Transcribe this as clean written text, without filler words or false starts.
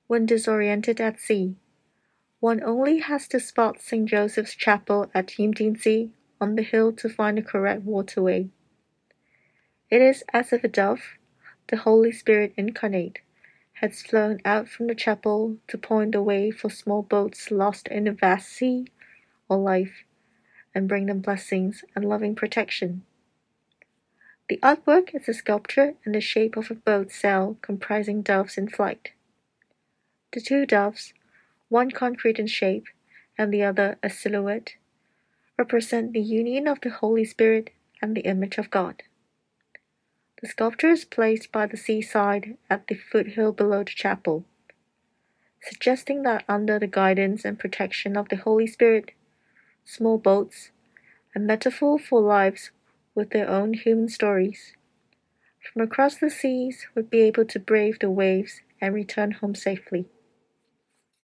When disoriented at sea, one only has to spot St. Joseph's Chapel at Yimdingsea on the hill to find the correct waterway. It is as if a dove, the Holy Spirit incarnate, has flown out from the chapel to point the way for small boats lost in the vast sea or life, and bring them blessings and loving protection. The artwork is a sculpture in the shape of a boat sail comprising doves in flight. The two doves, one concrete in shape and the other a silhouette, represent the union of the Holy Spirit and the image of God. The sculpture is placed by the seaside at the foothill below the chapel, suggesting that under the guidance and protection of the Holy Spirit, small boats, a metaphor for lives with their own human stories, from across the seas would be able to brave the waves and return home safely.